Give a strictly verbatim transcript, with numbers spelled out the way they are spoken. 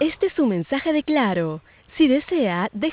Este es un mensaje de Claro. Si desea, deje